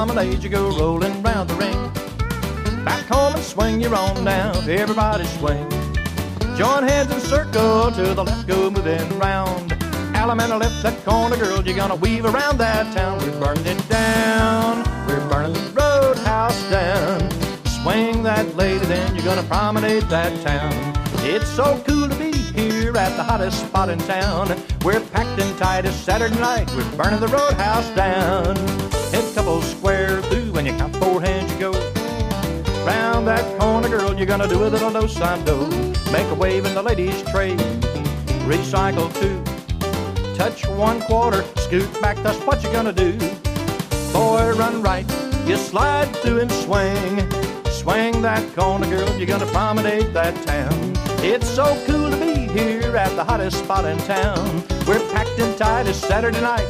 promenade, you go rolling round the ring. Back home and swing your own now, everybody swing. Join hands in a circle, to the left go moving round. Allemande left, that corner girl, you're gonna weave around that town. We're burning it down, we're burning the roadhouse down. Swing that lady, then you're gonna promenade that town. It's so cool to be here at the hottest spot in town. We're packed in tight as Saturday night, we're burning the roadhouse down. Head couple square through, when you count 4 hands you go. Round that corner girl, you're gonna do a little do-side-do. Make a wave in the ladies' tray. Recycle 2, touch 1/4, scoot back, that's what you're gonna do. Boy, run right, you slide through and swing. Swing that corner girl, you're gonna promenade that town. It's so cool to be here at the hottest spot in town. We're packed in tight as Saturday night.